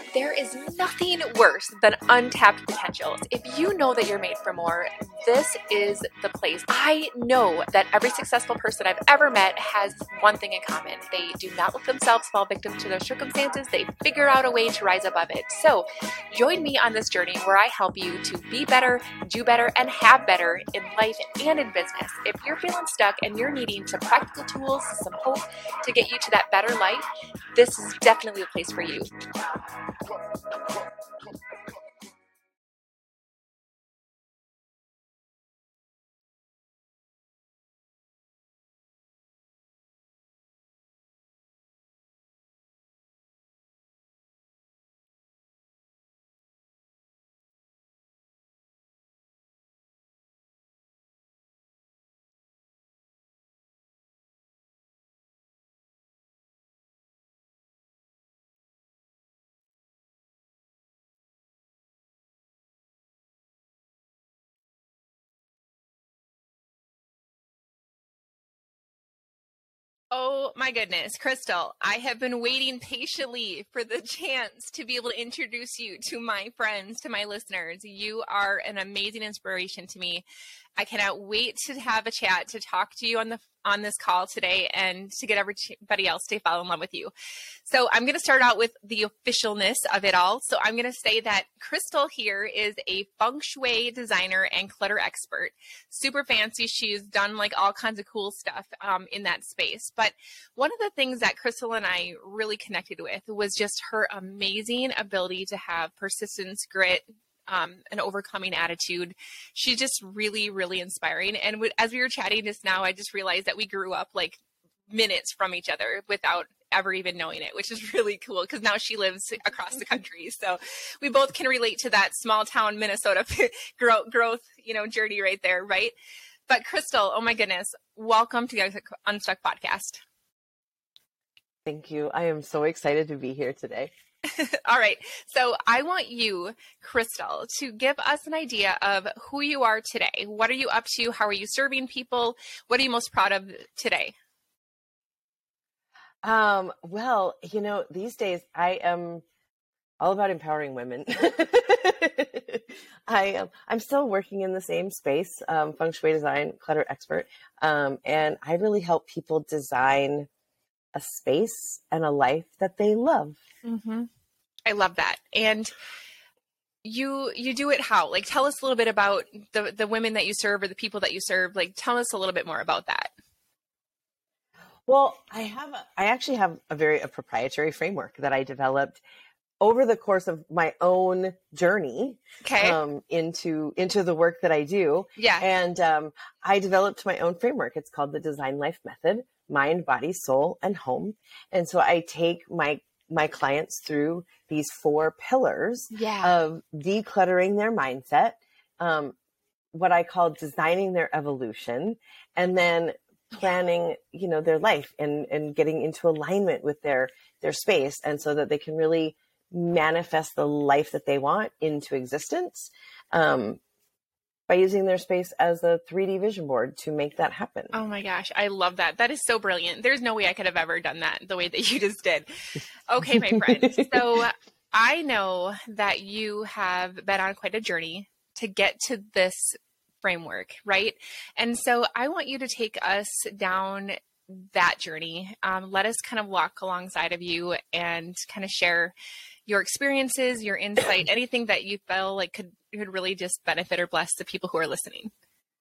There is nothing worse than untapped potentials. If you know that you're made for more, this is the place. I know that every successful person I've ever met has one thing in common. They do not let themselves fall victim to their circumstances. They figure out a way to rise above it. So join me on this journey where I help you to be better, do better, and have better in life and in business. If you're feeling stuck and you're needing some practical tools, some hope to get you to that better life, this is definitely a place for you. Oh my goodness, Crystal, I have been waiting patiently for the chance to be able to introduce you to my friends, to my listeners. You are an amazing inspiration to me. I cannot wait to have a chat, to talk to you on this call today, and to get everybody else to fall in love with you. So I'm going to start out with the officialness of it all. So I'm going to say that Crystal here is a feng shui designer and clutter expert. Super fancy. She's done like all kinds of cool stuff in that space. But one of the things that Crystal and I really connected with was just her amazing ability to have persistence, grit, an overcoming attitude. She's just really, really inspiring. And as we were chatting just now, I just realized that we grew up like minutes from each other without ever even knowing it, which is really cool because now she lives across the country. So we both can relate to that small town Minnesota growth, journey right there, right? But Crystal, oh my goodness, welcome to the Unstuck podcast. Thank you. I am so excited to be here today. All right. So I want you, Crystal, to give us an idea of who you are today. What are you up to? How are you serving people? What are you most proud of today? Well, these days I am all about empowering women. I'm still working in the same space, feng shui design, clutter expert. And I really help people design a space and a life that they love. Mm-hmm. I love that. And you do it how? Like, tell us a little bit about the women that you serve or the people that you serve. Like, tell us a little bit more about that. Well, I actually have a proprietary framework that I developed over the course of my own journey into the work that I do. Yeah. And I developed my own framework. It's called the Design Life Method: Mind, Body, Soul, and Home. And so I take my clients through these 4 pillars of decluttering their mindset, what I call designing their evolution, and then planning, their life and getting into alignment with their space. And so that they can really manifest the life that they want into existence, by using their space as a 3D vision board to make that happen. Oh my gosh, I love that. That is so brilliant. There's no way I could have ever done that the way that you just did. Okay, my friend. So I know that you have been on quite a journey to get to this framework, right? And so I want you to take us down that journey. Let us kind of walk alongside of you and kind of share your experiences, your insight, anything that you feel like could really just benefit or bless the people who are listening.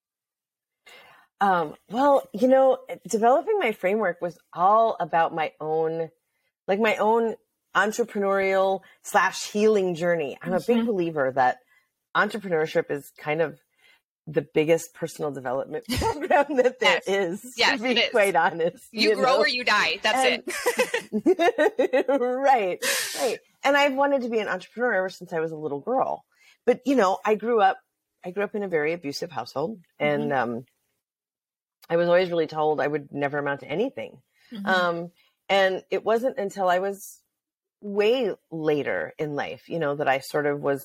Well, developing my framework was all about my own entrepreneurial / healing journey. I'm a big believer that entrepreneurship is kind of the biggest personal development program that there is, to be quite honest. You grow or you die. That's it. Right. And I've wanted to be an entrepreneur ever since I was a little girl. But, I grew up in a very abusive household, and I was always really told I would never amount to anything. And it wasn't until I was way later in life, that I sort of was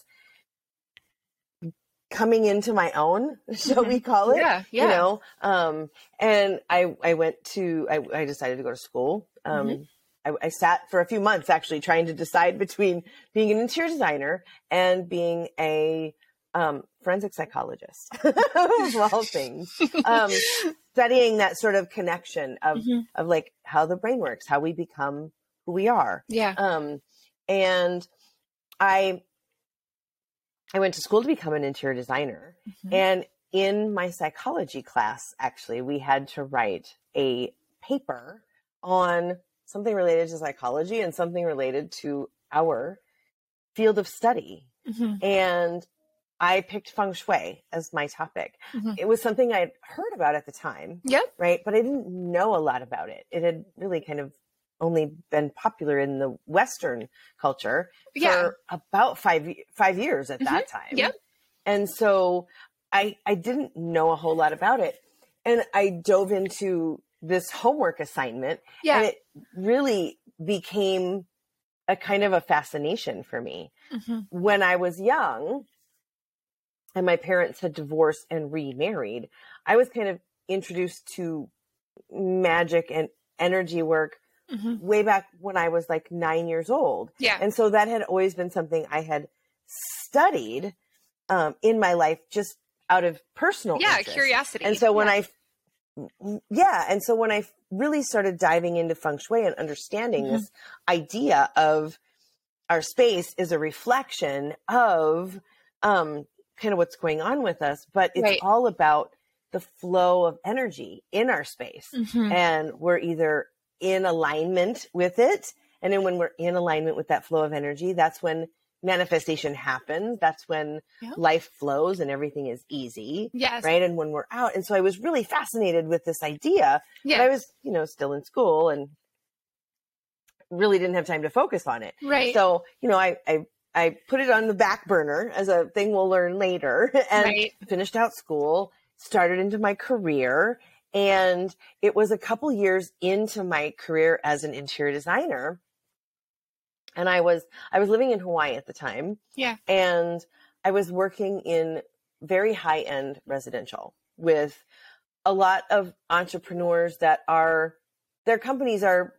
coming into my own, shall we call it? Yeah. And I decided to go to school, I sat for a few months actually trying to decide between being an interior designer and being a forensic psychologist, of all things. Studying that sort of connection of like how the brain works, how we become who we are. Yeah. And I went to school to become an interior designer. And in my psychology class, actually, we had to write a paper on something related to psychology and something related to our field of study. And I picked feng shui as my topic. It was something I'd heard about at the time. Right. But I didn't know a lot about it. It had really kind of only been popular in the Western culture for about five years at that time. And so I didn't know a whole lot about it. And I dove into this homework assignment and it really became a kind of a fascination for me. When I was young and my parents had divorced and remarried, I was kind of introduced to magic and energy work way back when I was like 9 years old. And so that had always been something I had studied in my life just out of personal interest. Curiosity. And so when and so when I really started diving into feng shui and understanding this idea of our space is a reflection of kind of what's going on with us, but it's all about the flow of energy in our space. And we're either in alignment with it. And then when we're in alignment with that flow of energy, that's when manifestation happens. That's when life flows and everything is easy. Right. And when we're out. And so I was really fascinated with this idea, but I was, still in school and really didn't have time to focus on it. So, I put it on the back burner as a thing we'll learn later and finished out school, started into my career. And it was a couple years into my career as an interior designer. And I was living in Hawaii at the time. And I was working in very high-end residential with a lot of entrepreneurs that their companies are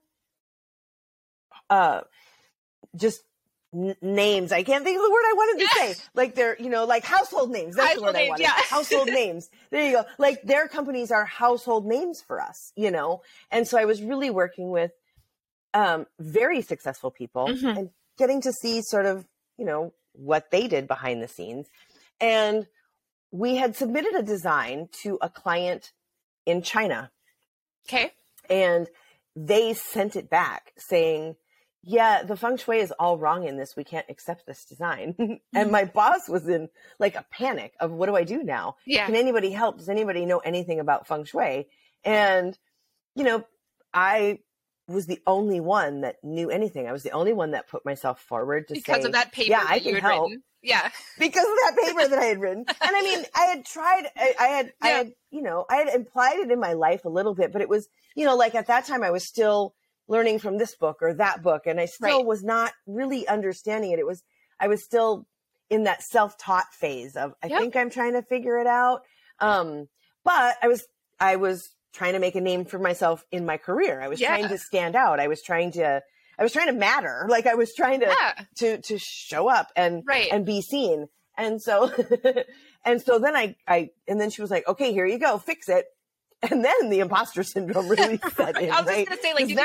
just names. I can't think of the word I wanted to say. Like they're, like household names. That's the word I wanted. Household names. There you go. Like their companies are household names for us, And so I was really working with very successful people and getting to see sort of, what they did behind the scenes. And we had submitted a design to a client in China. And they sent it back saying, the feng shui is all wrong in this. We can't accept this design. And my boss was in like a panic of what do I do now? Can anybody help? Does anybody know anything about feng shui? And, I was the only one that knew anything. I was the only one that put myself forward to because of that paper I can help. Written. Because of that paper that I had written. And I mean, I had tried, I had implied it in my life a little bit, but it was, like at that time I was still learning from this book or that book. And I still was not really understanding it. I was still in that self-taught phase of, I think I'm trying to figure it out. But I was trying to make a name for myself in my career. I was trying to stand out. I was trying to matter. Like I was trying to show up and be seen. And so, and then and then she was like, okay, here you go, fix it. And then the imposter syndrome really set in. I was just going to say, like,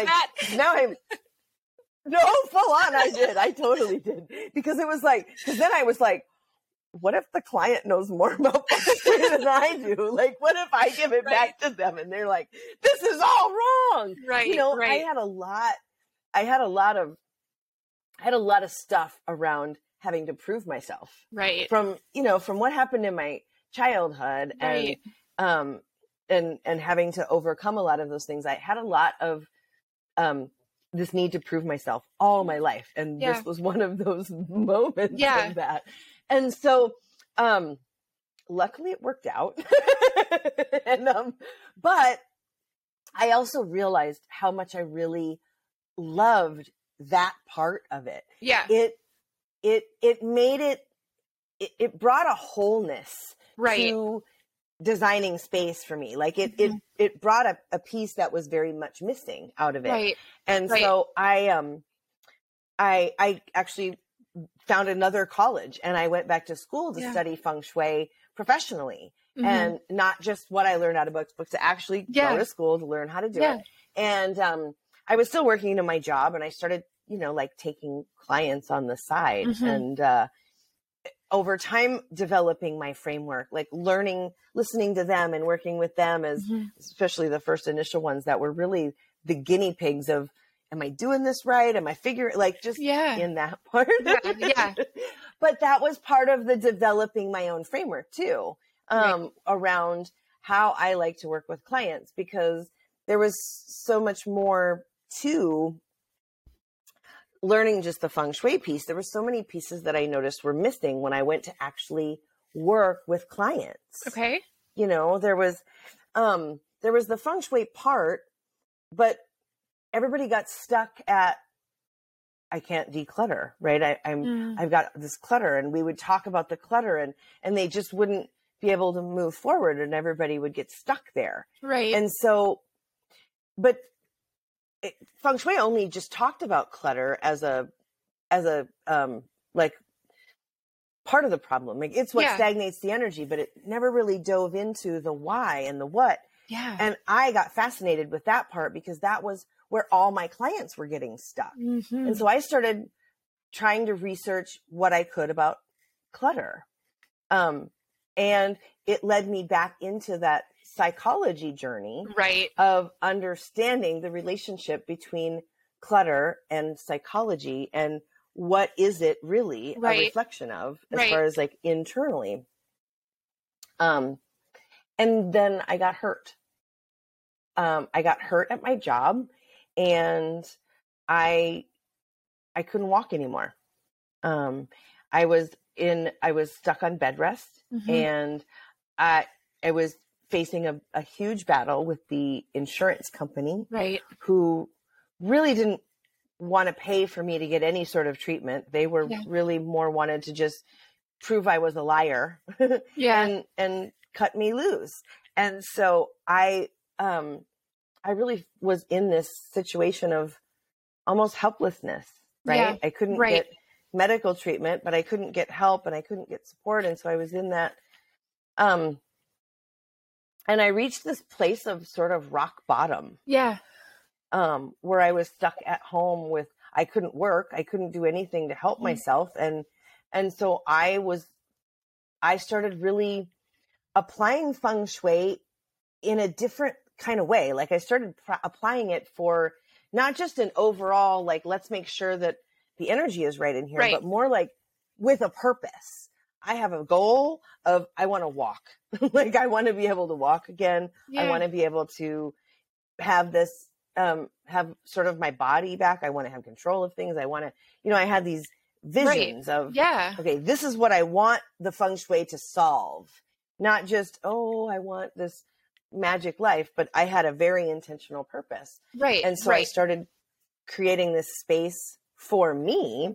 no, full on. I did. I totally did. Because it was like, because then I was like, what if the client knows more about feng shui than I do? Like, what if I give it back to them and they're like, this is all wrong? I had a lot of stuff around having to prove myself. From what happened in my childhood and having to overcome a lot of those things. I had a lot of this need to prove myself all my life. And this was one of those moments of that. And so luckily it worked out. But I also realized how much I really loved that part of it. It made it brought a wholeness to designing space for me. Like it brought a piece that was very much missing out of it. Right. And so I actually found another college, and I went back to school to study feng shui professionally, and not just what I learned out of books, to actually go to school to learn how to do it. And I was still working in my job, and I started, like taking clients on the side, and over time developing my framework, like listening to them and working with them as especially the first initial ones that were really the guinea pigs of, am I doing this right? Am I figuring, like, just in that part? But that was part of the developing my own framework too, around how I like to work with clients, because there was so much more to learning just the feng shui piece. There were so many pieces that I noticed were missing when I went to actually work with clients. Okay. There was the feng shui part, but everybody got stuck at, I can't declutter, right? I've got this clutter, and we would talk about the clutter, and they just wouldn't be able to move forward, and everybody would get stuck there. Right. And so, but feng shui only just talked about clutter as a like part of the problem. Like, it's what stagnates the energy, but it never really dove into the why and the what. Yeah. And I got fascinated with that part, because that was where all my clients were getting stuck. And so I started trying to research what I could about clutter. And it led me back into that psychology journey, right, of understanding the relationship between clutter and psychology, and what is it really a reflection of, as far as like internally. And then I got hurt. I got hurt at my job, and I couldn't walk anymore. I was stuck on bed rest, and I was facing a huge battle with the insurance company, who really didn't want to pay for me to get any sort of treatment. They were really more wanted to just prove I was a liar and cut me loose. And so I really was in this situation of almost helplessness, right? I couldn't get medical treatment, but I couldn't get help, and I couldn't get support. And so I was in that, and I reached this place of sort of rock bottom. Yeah. Where I was stuck at home I couldn't work. I couldn't do anything to help myself. And so I started really applying feng shui in a different kind of way. Like, I started applying it for not just an overall, like, let's make sure that the energy is right in here, but more like with a purpose. I have a goal of, I want to walk. Like, I want to be able to walk again. I want to be able to have this, have sort of my body back. I want to have control of things. I want to, I had these visions of, okay, this is what I want the feng shui to solve. Not just, I want this magic life, but I had a very intentional purpose. Right. And so I started creating this space for me.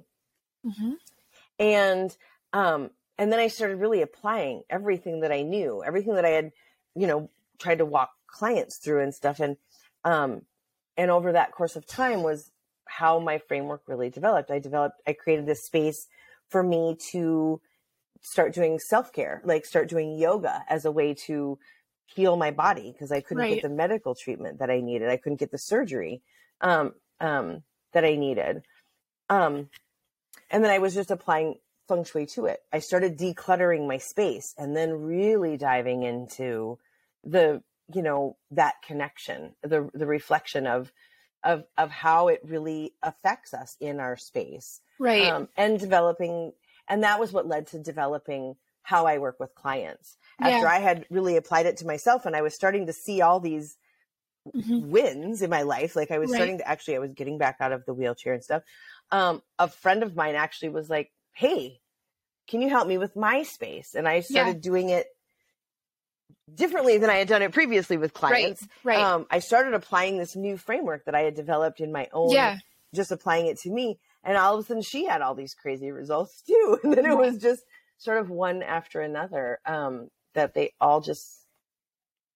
And then I started really applying everything that I knew, everything that I had, tried to walk clients through and stuff. And over that course of time was how my framework really developed. I created this space for me to start doing self-care, like start doing yoga as a way to heal my body, because I couldn't get the medical treatment that I needed. I couldn't get the surgery that I needed. And then I was just applying feng shui to it. I started decluttering my space, and then really diving into the, that connection, the reflection of how it really affects us in our space. And developing, and that was what led to developing how I work with clients. After I had really applied it to myself, and I was starting to see all these wins in my life. Like, I was starting to I was getting back out of the wheelchair and stuff. A friend of mine actually was like, hey, can you help me with my space? And I started doing it differently than I had done it previously with clients. I started applying this new framework that I had developed in my own, just applying it to me. And all of a sudden she had all these crazy results too. And then it was just sort of one after another, that they all just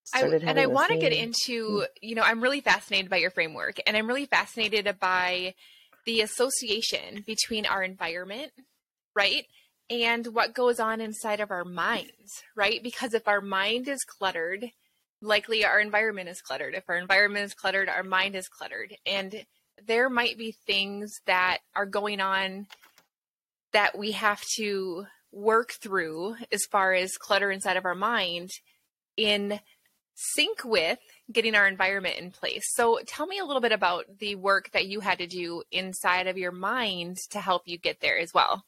started having I the want to get same. into, I'm really fascinated by your framework, and I'm really fascinated by the association between our environment, right? And what goes on inside of our minds, right? Because if our mind is cluttered, likely our environment is cluttered. If our environment is cluttered, our mind is cluttered. And there might be things that are going on that we have to work through as far as clutter inside of our mind in sync with getting our environment in place. So tell me a little bit about the work that you had to do inside of your mind to help you get there as well.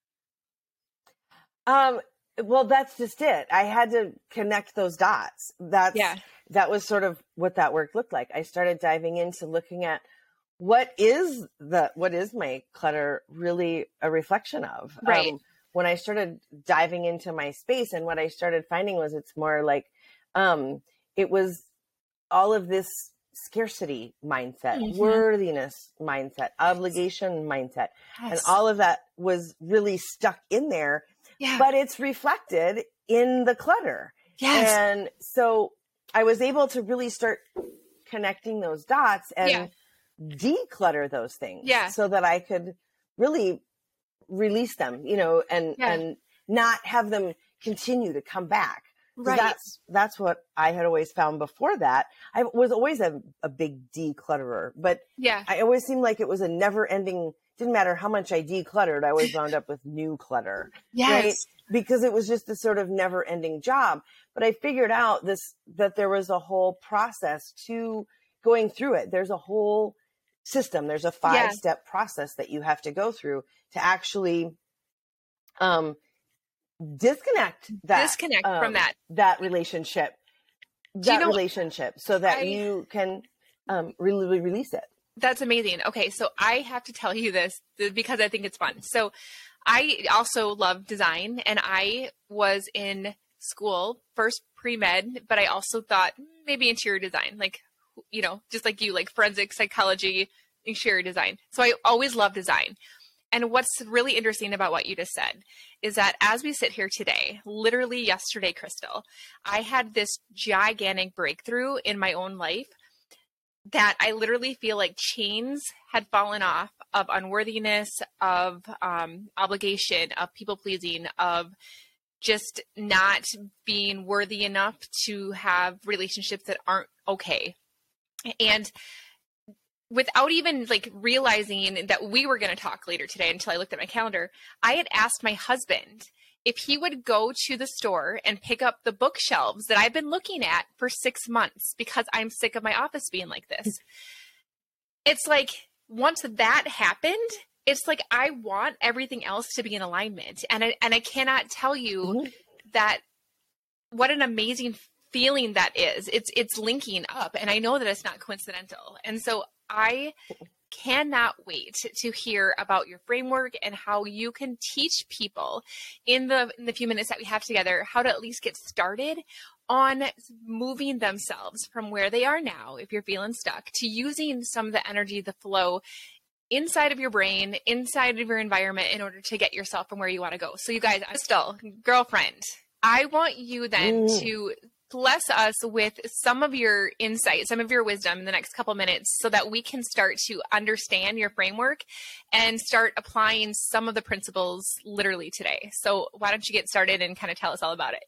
Well, that's just it. I had to connect those dots. That was sort of what that work looked like. I started diving into looking at what is my clutter really a reflection of? Right. When I started diving into my space, and what I started finding was it's more like, it was all of this scarcity mindset, worthiness mindset, obligation mindset, and all of that was really stuck in there. Yeah. But it's reflected in the clutter. Yes. And so I was able to really start connecting those dots and declutter those things so that I could really release them, and not have them continue to come back. Right. That's what I had always found before that. I was always a big declutterer, but I always seemed like it was a never ending, didn't matter how much I decluttered, I always wound up with new clutter. Yes. Right? Because it was just this sort of never ending job. But I figured out that there was a whole process to going through it. There's a whole system. There's a 5-step process that you have to go through to actually, disconnect from that relationship, so that you can really release it. That's amazing. Okay, so I have to tell you this because I think it's fun. So I also love design, and I was in school first pre-med, but I also thought maybe interior design, just like you, like forensic psychology, interior design. So I always loved design. And what's really interesting about what you just said is that as we sit here today, literally yesterday, Crystal, I had this gigantic breakthrough in my own life that I literally feel like chains had fallen off of unworthiness, of obligation, of people pleasing, of just not being worthy enough to have relationships that aren't okay. And without even realizing that we were going to talk later today until I looked at my calendar, I had asked my husband if he would go to the store and pick up the bookshelves that I've been looking at for 6 months because I'm sick of my office being like this. It's like, once that happened, it's like, I want everything else to be in alignment. And I cannot tell you that what an amazing feeling that is. It's linking up, and I know that it's not coincidental. And so I cannot wait to hear about your framework and how you can teach people in the few minutes that we have together how to at least get started on moving themselves from where they are now, if you're feeling stuck, to using some of the energy, the flow inside of your brain, inside of your environment in order to get yourself from where you want to go. So you guys, Crystal, girlfriend, I want you then to bless us with some of your insight, some of your wisdom in the next couple minutes so that we can start to understand your framework and start applying some of the principles literally today. So why don't you get started and kind of tell us all about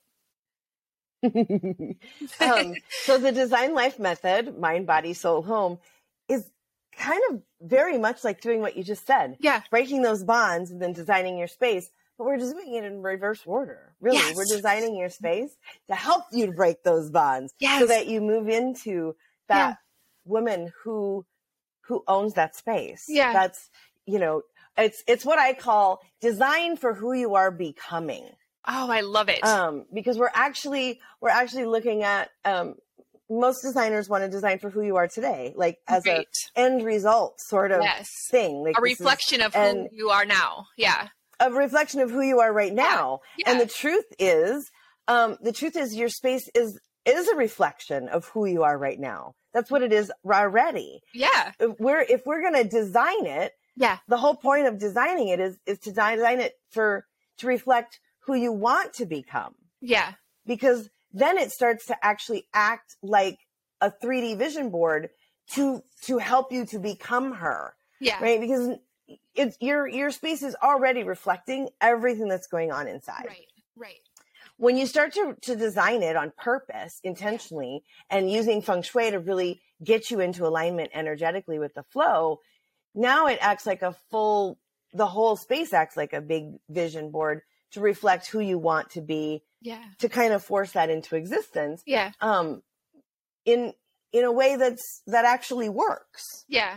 it? So the Design Life Method, Mind, Body, Soul, Home, is kind of very much like doing what you just said. Yeah. Breaking those bonds and then designing your space. But we're just doing it in reverse order. Really, we're designing your space to help you to break those bonds so that you move into that woman who owns that space. Yeah. That's, it's what I call design for who you are becoming. Oh, I love it. Because we're actually looking at, most designers want to design for who you are today, like as a end result sort of thing. Like a reflection of who you are now. Yeah. A reflection of who you are right now. Yeah. And the truth is your space is a reflection of who you are right now. That's what it is already. Yeah. If we're going to design it, the whole point of designing it is to design it to reflect who you want to become. Yeah. Because then it starts to actually act like a 3D vision board to help you to become her. Yeah. Right. Because it's your space is already reflecting everything that's going on inside. Right. When you start to design it on purpose, intentionally, and using feng shui to really get you into alignment energetically with the flow, now it acts like the whole space acts like a big vision board to reflect who you want to be, to kind of force that into existence. Yeah. In a way that actually works. Yeah.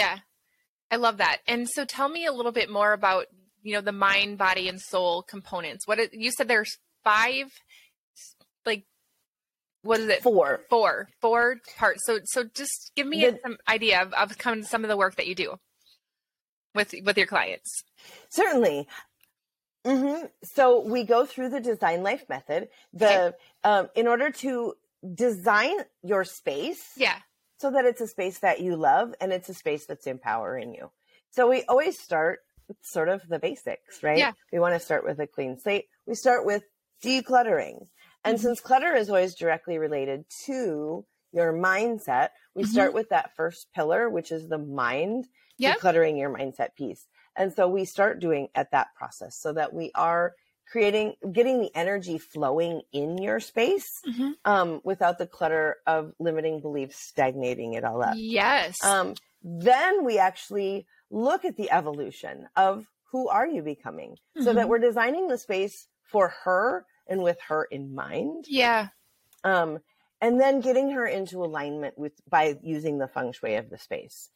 I love that. And so tell me a little bit more about, the mind, body, and soul components. You said there's 5, like, what is it? 4 parts. So just give me some idea of some of the work that you do with your clients. Certainly. Mm-hmm. So we go through the Design Life method, in order to design your space. Yeah. So that it's a space that you love and it's a space that's empowering you. So we always start with sort of the basics, right? Yeah. We want to start with a clean slate. We start with decluttering. And since clutter is always directly related to your mindset, we start with that first pillar, which is the mind, decluttering your mindset piece. And so we start doing at that process so that we are getting the energy flowing in your space without the clutter of limiting beliefs stagnating it all up. Yes. Then we actually look at the evolution of who are you becoming so that we're designing the space for her and with her in mind. Yeah. And then getting her into alignment by using the feng shui of the space.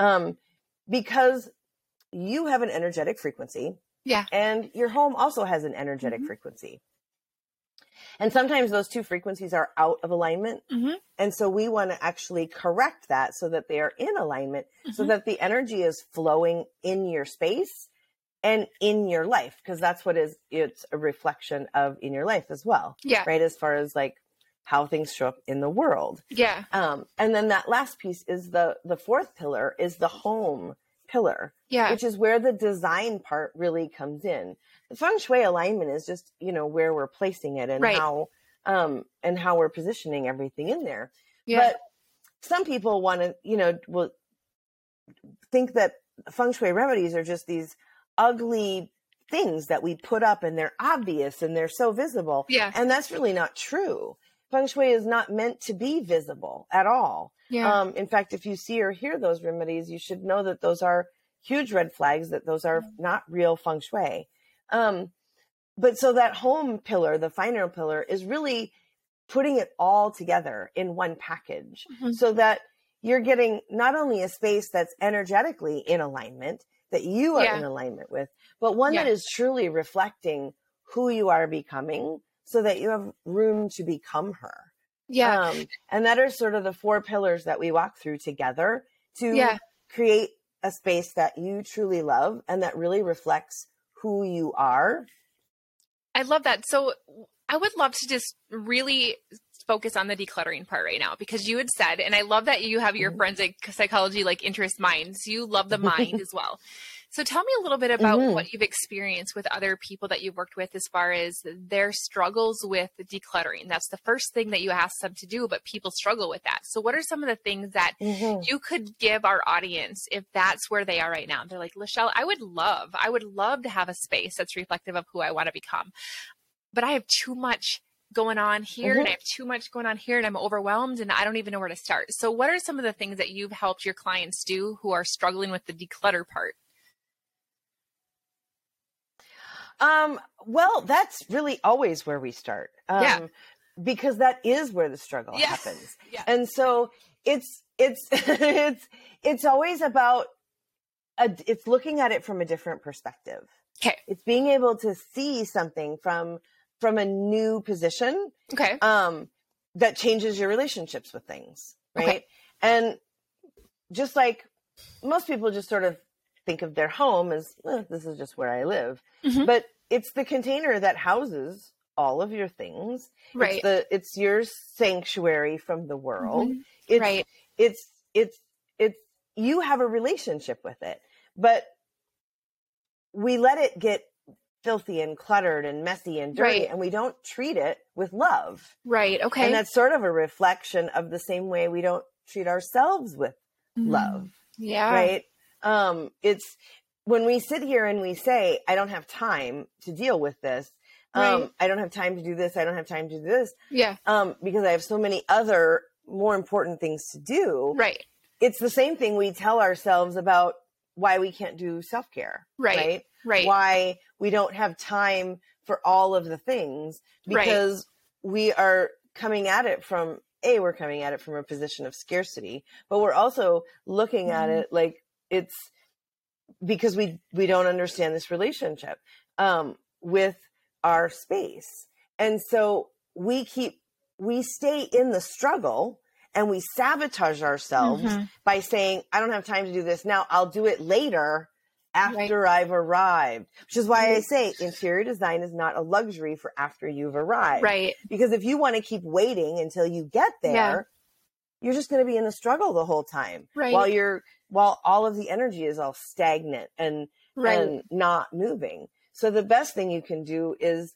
Because you have an energetic frequency. Yeah. And your home also has an energetic frequency. And sometimes those two frequencies are out of alignment. And so we want to actually correct that so that they are in alignment, so that the energy is flowing in your space and in your life. Because that's what it's a reflection of in your life as well. Yeah. Right. As far as like how things show up in the world. Yeah. And then that last piece is the 4th pillar is the home pillar, which is where the design part really comes in. The feng shui alignment is just, where we're placing it and how we're positioning everything in there. Yeah. But some people want to, will think that feng shui remedies are just these ugly things that we put up and they're obvious and they're so visible. Yeah. And that's really not true. Feng shui is not meant to be visible at all. Yeah. In fact, if you see or hear those remedies, you should know that those are huge red flags, that those are not real feng shui. But so that home pillar, the final pillar, is really putting it all together in one package so that you're getting not only a space that's energetically in alignment, that you are in alignment with, but one that is truly reflecting who you are becoming so that you have room to become her. Yeah. And that are sort of the 4 pillars that we walk through together to create a space that you truly love and that really reflects who you are. I love that. So I would love to just really focus on the decluttering part right now, because you had said, and I love that you have your forensic psychology, like interest minds. You love the mind as well. So tell me a little bit about what you've experienced with other people that you've worked with as far as their struggles with decluttering. That's the first thing that you ask them to do, but people struggle with that. So what are some of the things that you could give our audience if that's where they are right now? They're like, Lachelle, I would love to have a space that's reflective of who I want to become, but I have too much going on here and I have too much going on here and I'm overwhelmed and I don't even know where to start. So what are some of the things that you've helped your clients do who are struggling with the declutter part? Well, that's really always where we start. Because that is where the struggle happens. Yeah. And so it's always about, it's looking at it from a different perspective. Okay. It's being able to see something from a new position. Okay. That changes your relationships with things. Right. Okay. And just like most people just sort of think of their home as, this is just where I live. But it's the container that houses all of your things. Right. It's your sanctuary from the world. Right. It's you have a relationship with it, but we let it get filthy and cluttered and messy and dirty, and we don't treat it with love. Right. Okay. And that's sort of a reflection of the same way we don't treat ourselves with love. Yeah. Right. It's when we sit here and we say, I don't have time to deal with this. I don't have time to do this. I don't have time to do this. Yeah. Because I have so many other more important things to do. Right. It's the same thing we tell ourselves about why we can't do self-care. Right. Why we don't have time for all of the things, because we are coming at it from we're coming at it from a position of scarcity, but we're also looking at it like it's because we don't understand this relationship with our space. And so we stay in the struggle and we sabotage ourselves by saying, I don't have time to do this now. I'll do it later after I've arrived, which is why I say interior design is not a luxury for after you've arrived. Right. Because if you want to keep waiting until you get there, you're just going to be in the struggle the whole time while all of the energy is all stagnant and not moving. So the best thing you can do is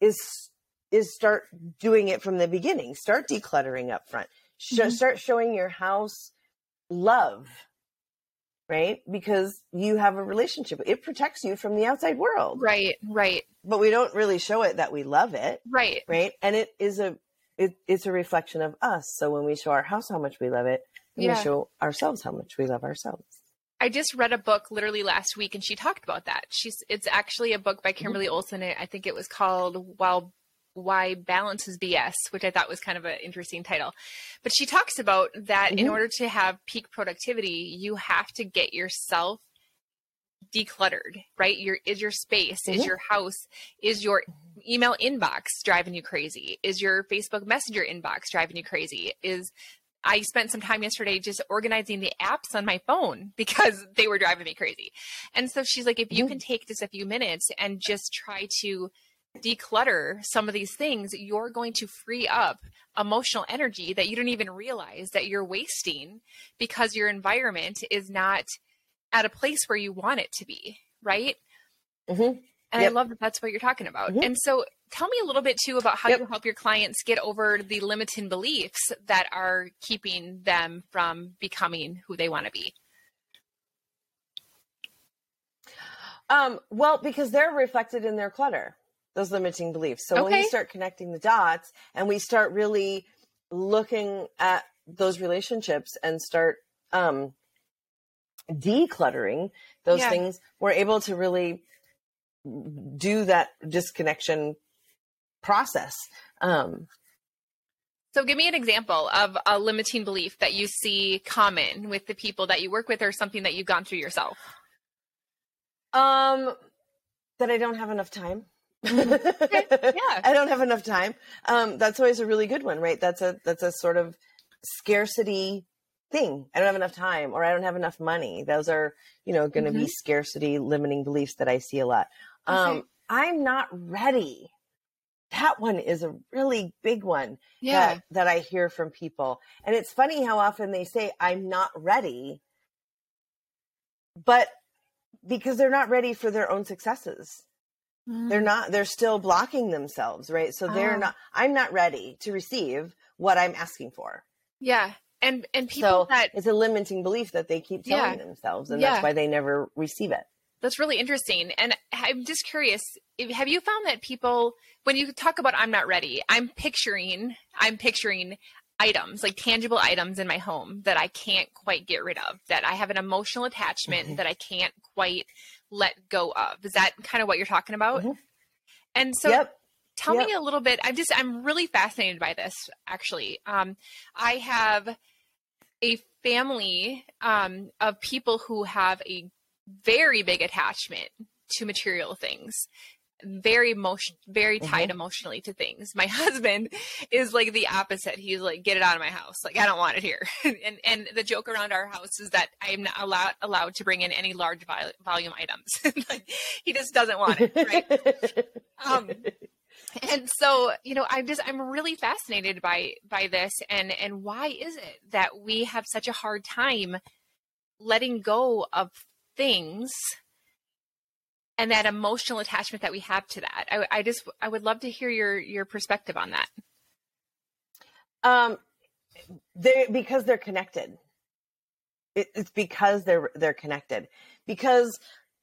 start doing it from the beginning. Start decluttering up front. Start showing your house love, right? Because you have a relationship. It protects you from the outside world. Right. But we don't really show it that we love it. Right. And it's a reflection of us. So when we show our house how much we love it, we show ourselves how much we love ourselves. I just read a book literally last week and she talked about that. It's actually a book by Kimberly Olson. I think it was called Why Balance is BS, which I thought was kind of an interesting title. But she talks about that in order to have peak productivity, you have to get yourself decluttered, right? Is your space, is your house, is your email inbox driving you crazy? Is your Facebook Messenger inbox driving you crazy? I spent some time yesterday just organizing the apps on my phone because they were driving me crazy. And so she's like, if you can take just a few minutes and just try to declutter some of these things, you're going to free up emotional energy that you don't even realize that you're wasting because your environment is not at a place where you want it to be. Right. And I love that that's what you're talking about. And so tell me a little bit too about how you help your clients get over the limiting beliefs that are keeping them from becoming who they want to be. Well, because they're reflected in their clutter, those limiting beliefs. So when we start connecting the dots and we start really looking at those relationships and start decluttering those things, we're able to really do that disconnection process. So give me an example of a limiting belief that you see common with the people that you work with or something that you've gone through yourself. That I don't have enough time. I don't have enough time. That's always a really good one, right? That's a sort of scarcity thing. I don't have enough time, or I don't have enough money. Those are, going to be scarcity limiting beliefs that I see a lot. I'm not ready. That one is a really big one that I hear from people. And it's funny how often they say, I'm not ready, but because they're not ready for their own successes. They're still blocking themselves, right? So I'm not ready to receive what I'm asking for. Yeah. And people it's a limiting belief that they keep telling themselves, and that's why they never receive it. That's really interesting. And I'm just curious, have you found that people, when you talk about I'm not ready, I'm picturing items, like tangible items in my home that I can't quite get rid of, that I have an emotional attachment that I can't quite let go of. Is that kind of what you're talking about? And so tell me a little bit. I'm really fascinated by this, actually. I have a family of people who have a very big attachment to material things, very tied emotionally to things. My husband is like the opposite. He's like, get it out of my house. Like, I don't want it here. and the joke around our house is that I am not allowed to bring in any large volume items. Like, he just doesn't want it. Right. And so, I'm really fascinated by this. And why is it that we have such a hard time letting go of things and that emotional attachment that we have to that. I would love to hear your perspective on that. Because they're connected. It's because they're connected. Because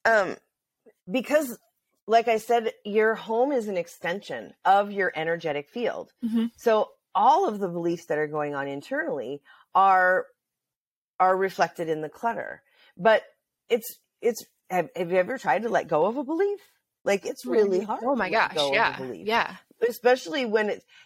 like I said, your home is an extension of your energetic field. Mm-hmm. So all of the beliefs that are going on internally are reflected in the clutter. But have you ever tried to let go of a belief? Like, it's really hard. Oh my gosh. Yeah. Yeah. Especially when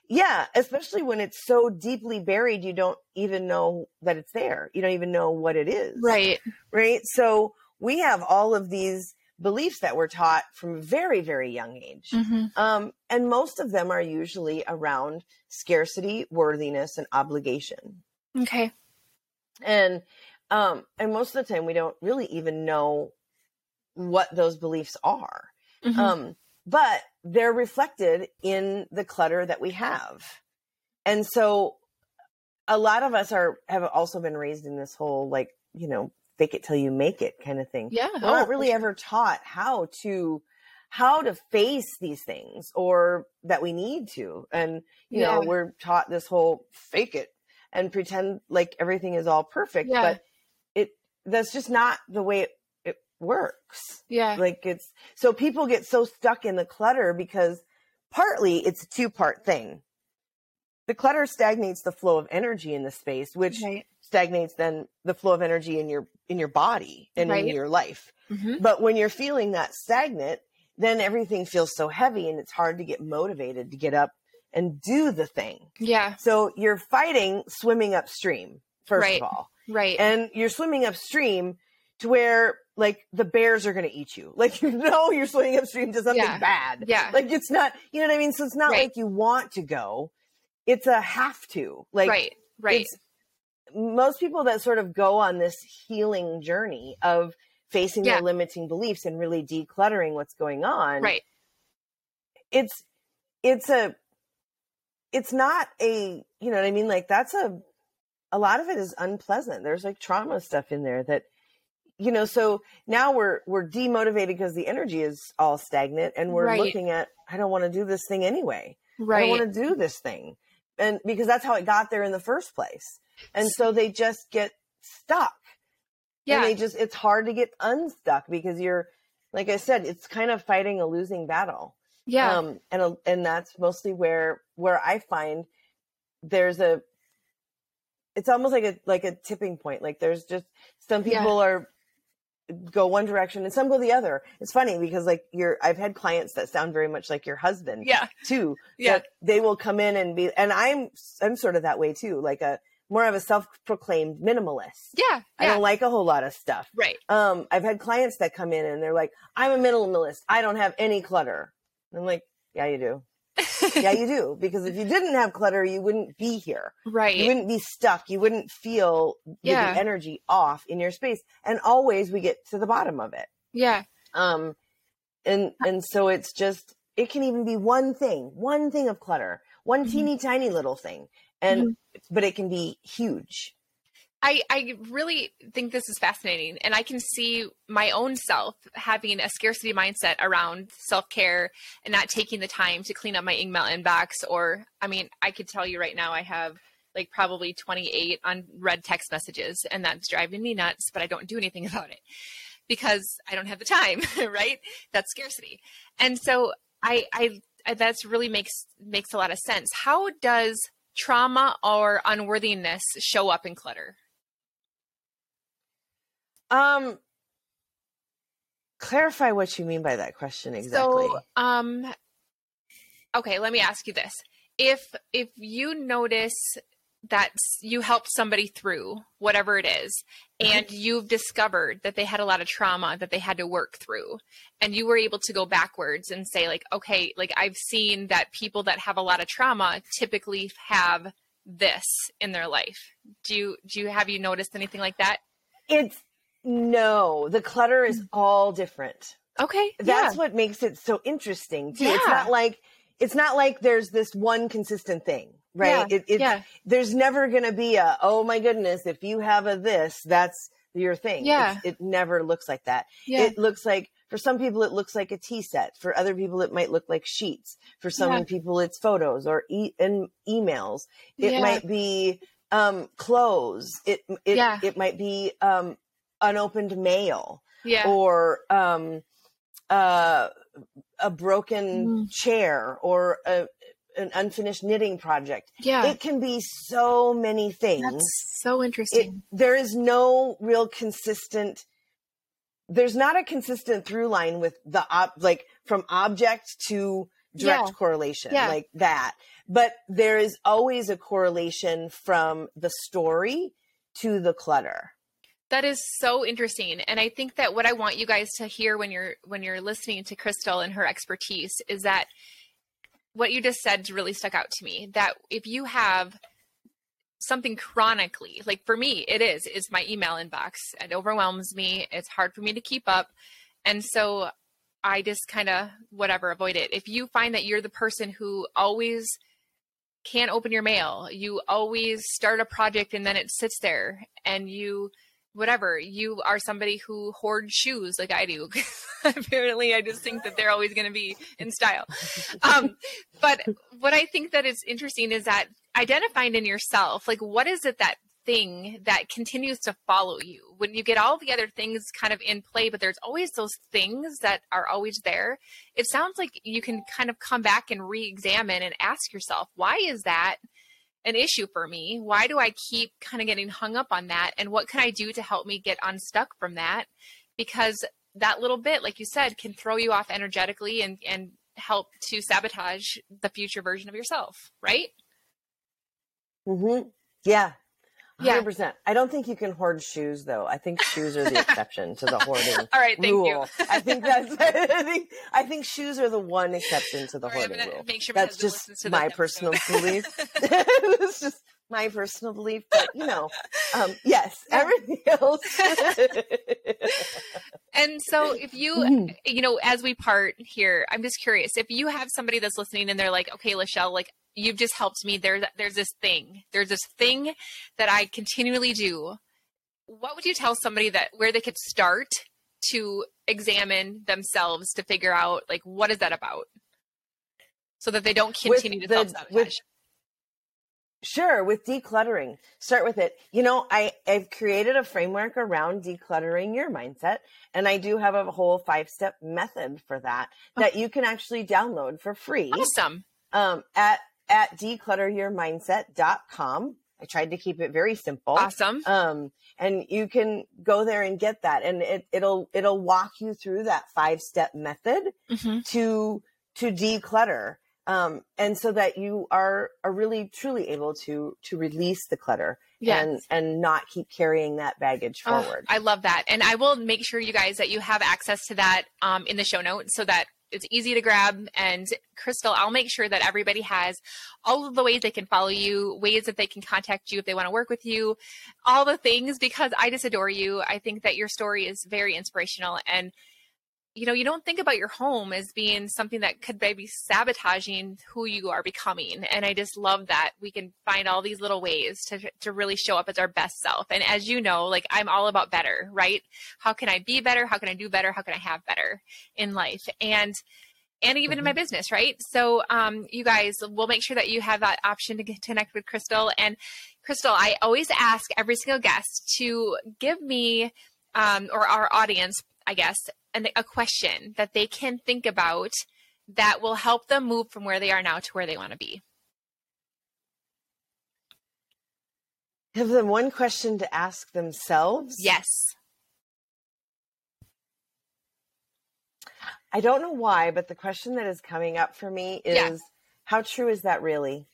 it's so deeply buried, you don't even know that it's there. You don't even know what it is. Right. Right. So we have all of these beliefs that we're taught from a very, very young age. Mm-hmm. And most of them are usually around scarcity, worthiness, and obligation. Okay. And most of the time we don't really even know what those beliefs are. Mm-hmm. But they're reflected in the clutter that we have. And so a lot of us have also been raised in this whole, like, fake it till you make it kind of thing. Yeah. We're not really ever taught how to face these things, or that we need to. And, we're taught this whole fake it and pretend like everything is all perfect, but that's just not the way it works. Yeah. Like, so people get so stuck in the clutter because partly it's a two-part thing. The clutter stagnates the flow of energy in the space, which stagnates then the flow of energy in your body and in your life. Mm-hmm. But when you're feeling that stagnant, then everything feels so heavy and it's hard to get motivated to get up and do the thing. Yeah. So you're fighting swimming upstream, first of all. Right. And you're swimming upstream to where, like, the bears are going to eat you. Like, you're swimming upstream to something bad. Yeah. Like, it's not, you know what I mean? So it's not like you want to go. It's a have to. Like, right. Most people that sort of go on this healing journey of facing their limiting beliefs and really decluttering what's going on. Right. It's not a, you know what I mean? Like, that's a lot of it is unpleasant. There's like trauma stuff in there that, so now we're demotivated because the energy is all stagnant, and we're looking at, I don't want to do this thing anyway. Right. I don't want to do this thing. And because that's how it got there in the first place. And so they just get stuck. Yeah. And it's hard to get unstuck because you're, like I said, it's kind of fighting a losing battle. Yeah. And that's mostly where I find it's almost like a tipping point. Like, there's just some people go one direction and some go the other. It's funny because, like, I've had clients that sound very much like your husband too. Yeah. They will come in and I'm sort of that way too. Like more of a self-proclaimed minimalist. Yeah. I don't like a whole lot of stuff. Right. I've had clients that come in and they're like, I'm a minimalist. I don't have any clutter. And I'm like, yeah, you do. Yeah, you do. Because if you didn't have clutter, you wouldn't be here. Right. You wouldn't be stuck. You wouldn't feel the energy off in your space. And always we get to the bottom of it. Yeah. And so it's just, it can even be one thing of clutter, one teeny tiny little thing. And, but it can be huge. I really think this is fascinating, and I can see my own self having a scarcity mindset around self-care and not taking the time to clean up my email inbox. Or, I mean, I could tell you right now, I have like probably 28 unread text messages, and that's driving me nuts, but I don't do anything about it because I don't have the time, right? That's scarcity. And so that's really makes a lot of sense. How does trauma or unworthiness show up in clutter? Clarify what you mean by that question exactly. So, okay, let me ask you this. If you notice that you helped somebody through whatever it is, and you've discovered that they had a lot of trauma that they had to work through, and you were able to go backwards and say, like, okay, like, I've seen that people that have a lot of trauma typically have this in their life. Have you noticed anything like that? No, the clutter is all different. Okay. That's what makes it so interesting too. Yeah. It's not like there's this one consistent thing, right? There's never going to be oh my goodness, if you have this, that's your thing. Yeah. It never looks like that. Yeah. It looks like For some people, it looks like a tea set. For other people, it might look like sheets. For some people, it's photos or emails. It might be clothes. It might be unopened mail, or a broken chair, or an unfinished knitting project. It can be so many things. That's so interesting. There is no real consistent. There's not a consistent through line with the like from object to direct correlation like that. But there is always a correlation from the story to the clutter. That is so interesting. And I think that what I want you guys to hear when you're listening to Crystal and her expertise is that what you just said really stuck out to me, that if you have something chronically, like for me, is my email inbox. It overwhelms me. It's hard for me to keep up. And so I just kind of avoid it. If you find that you're the person who always can't open your mail, you always start a project and then it sits there, and you are somebody who hoards shoes like I do. Apparently, I just think that they're always going to be in style. But what I think that is interesting is that identifying in yourself, like, what is it, that thing that continues to follow you when you get all the other things kind of in play, but there's always those things that are always there. It sounds like you can kind of come back and re-examine and ask yourself, why is that an issue for me? Why do I keep kind of getting hung up on that? And what can I do to help me get unstuck from that? Because that little bit, like you said, can throw you off energetically and help to sabotage the future version of yourself, right? Mm-hmm. Yeah. 100%. I don't think you can hoard shoes, though. I think shoes are the exception to the hoarding All right, thank rule. you. I think shoes are the one exception to the hoarding rule. Make sure that's just my personal belief. It's just my personal belief, but yes, everything else. And so if you, as we part here, I'm just curious, if you have somebody that's listening and they're like, okay, Lachelle, like, you've just helped me. There's this thing that I continually do. What would you tell somebody where they could start to examine themselves to figure out, like, what is that about, so that they don't continue to self-sabotage? Sure. With decluttering, start with it. I've created a framework around decluttering your mindset, and I do have a whole 5-step method for that you can actually download for free. Awesome. At declutteryourmindset.com. I tried to keep it very simple. Awesome. And you can go there and get that, and it'll walk you through that 5-step method to declutter. And so that you are really truly able to release the clutter and not keep carrying that baggage forward. I love that. And I will make sure, you guys, that you have access to that in the show notes, so that it's easy to grab. And Crystal, I'll make sure that everybody has all of the ways they can follow you, ways that they can contact you if they want to work with you, all the things, because I just adore you. I think that your story is very inspirational. And you don't think about your home as being something that could maybe sabotaging who you are becoming. And I just love that we can find all these little ways to really show up as our best self. And as you know, like, I'm all about better, right? How can I be better? How can I do better? How can I have better in life? And even in my business, right? So you guys, we'll make sure that you have that option to connect with Crystal. And Crystal, I always ask every single guest to give me, or our audience, I guess, a question that they can think about that will help them move from where they are now to where they want to be. Give them one question to ask themselves. Yes. I don't know why, but the question that is coming up for me is, how true is that really?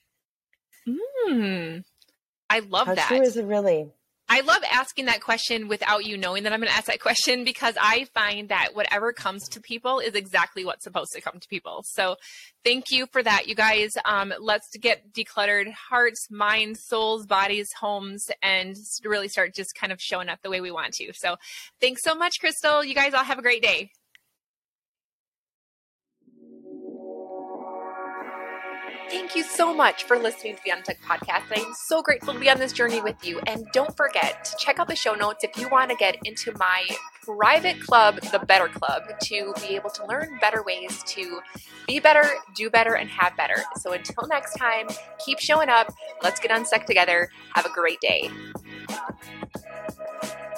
I love that. How true is it really? I love asking that question without you knowing that I'm going to ask that question, because I find that whatever comes to people is exactly what's supposed to come to people. So thank you for that, you guys. Let's get decluttered hearts, minds, souls, bodies, homes, and really start just kind of showing up the way we want to. So thanks so much, Crystal. You guys all have a great day. Thank you you so much for listening to the Untucked podcast. I'm so grateful to be on this journey with you. And don't forget to check out the show notes if you want to get into my private club, the Better Club, to be able to learn better ways to be better, do better, and have better. So until next time, keep showing up. Let's get unstuck together. Have a great day.